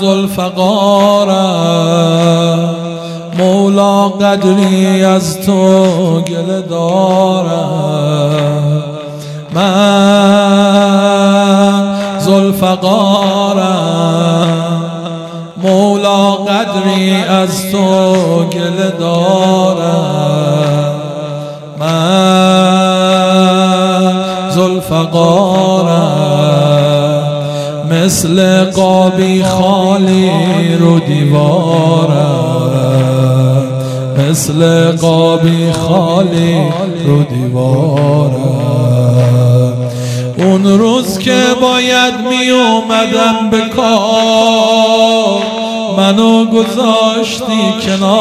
ذوالفقارم مولا قدری از تو گله دارم. من ذوالفقارم مولا قدری از تو گله دارم. من ذوالفقارم مثل قابی خالی رو دیوارم، مثل قابی خالی رو دیوارم. اون روز که باید می اومدم به کار منو گذاشتی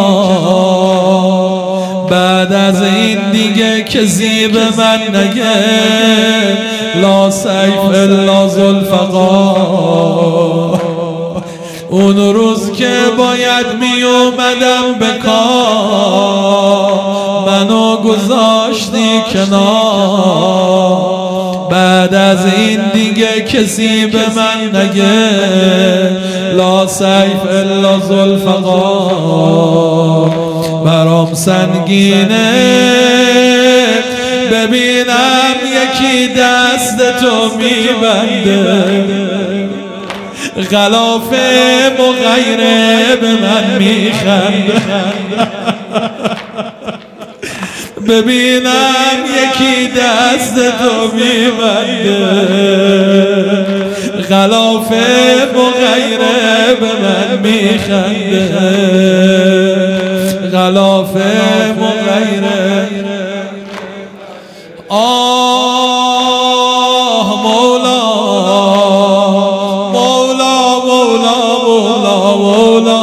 کنار. بعد از این دیگه کسی به من نگه لا سیف الا ذوالفقار. اون روز که باید می اومدم به کار منو گذاشتی کنار. بعد از این دیگه کسی به من نگه لا سیف الا ذوالفقار. برام سنگینه ببینم یکی دست تو میبنده، غلاف مغیره به من میخنده. ببینم یکی دست تو میبنده، غلاف مغیره به من میخنده، غلاف مغیره. آه مولا مولا مولا مولا مولا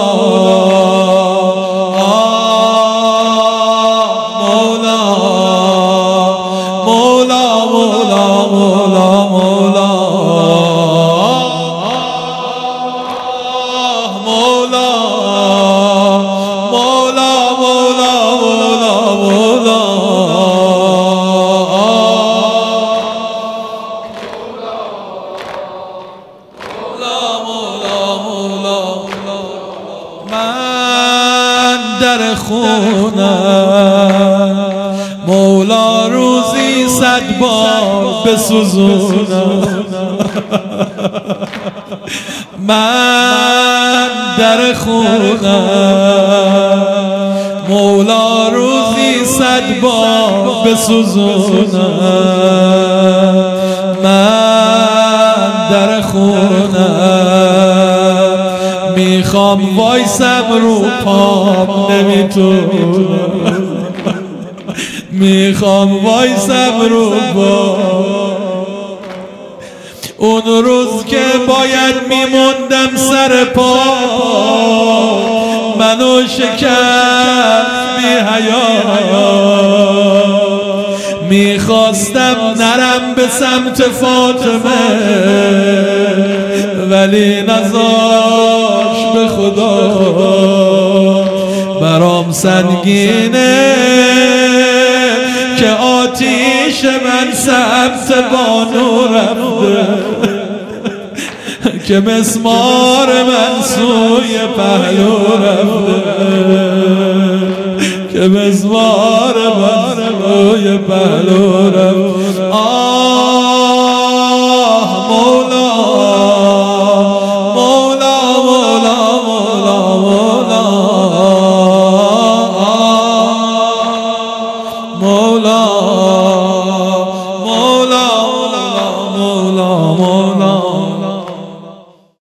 در خونم مولا روزی 100 بار بسوزونم. من در خونم مولا روزی 100 بار بسوزونم. من در خونم میخوام وایسم رو پام نمیتونم، میخوام وایسم رو پام. اون روز که باید میموندم سر پا منو شکست بی حیا. میخواستم نرم به سمت فاطمه ولی نذاش به خدا. برام سنگینه که آتیش من سمت بانو رفته، که مسمار من سوی پهلو رفته، که مسمار من سوی پهلو رفته.